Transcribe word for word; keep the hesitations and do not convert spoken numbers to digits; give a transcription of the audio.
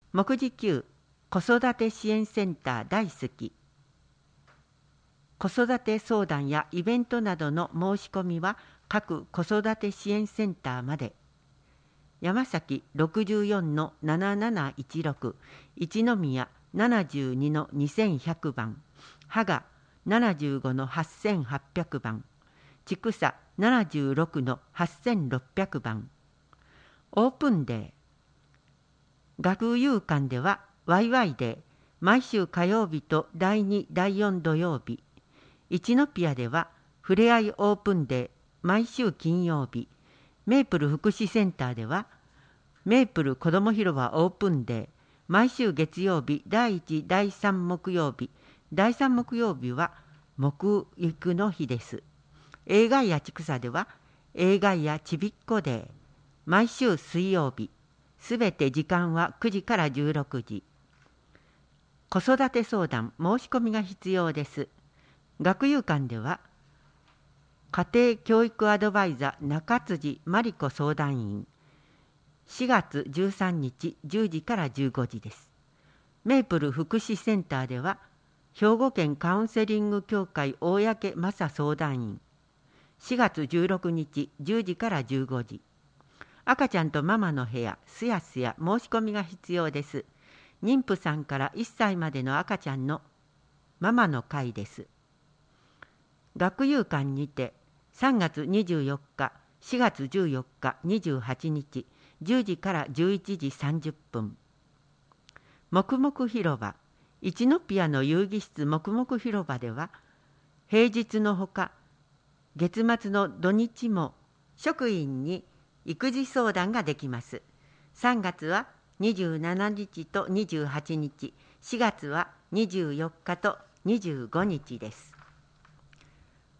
目次きゅう子育て支援センター大好き。子育て相談やイベントなどの申し込みは各子育て支援センターまで。山崎 ろくじゅうよんのなななないちろく、一宮 ななじゅうにのにせんひゃく 番、芳賀 ななじゅうごのはっせんはっぴゃく 番、千種 ななじゅうろくのはっせんろっぴゃく 番。オープンデー。学友館ではワイワイデー、毎週火曜日とだいに、だいよん土曜日。一宮ではふれあいオープンデー、毎週金曜日。メープル福祉センターではメープル子ども広場オープンデー、毎週月曜日だいいち、だいさん木曜日。だいさん木曜日は木育の日です。映画やちくさでは映画やちびっこデー、毎週水曜日。すべて時間はくじからじゅうろくじ。子育て相談申し込みが必要です。学友館では家庭教育アドバイザー中辻真理子相談員、しがつじゅうさんにちじゅうじからじゅうごじです。メープル福祉センターでは兵庫県カウンセリング協会大宅正相談員、しがつじゅうろくにちじゅうじからじゅうごじ。赤ちゃんとママの部屋すやすや申し込みが必要です。妊婦さんからいっさいまでの赤ちゃんのママの会です。学友館にてさんがつにじゅうよっか、しがつじゅうよっか、にじゅうはちにち、じゅうじからじゅういちじさんじゅっぷん。黙々広場、一宮の遊戯室黙々広場では、平日のほか、月末の土日も職員に育児相談ができます。さんがつはにじゅうしちにちとにじゅうはちにち、しがつはにじゅうよっかとにじゅうごにちです。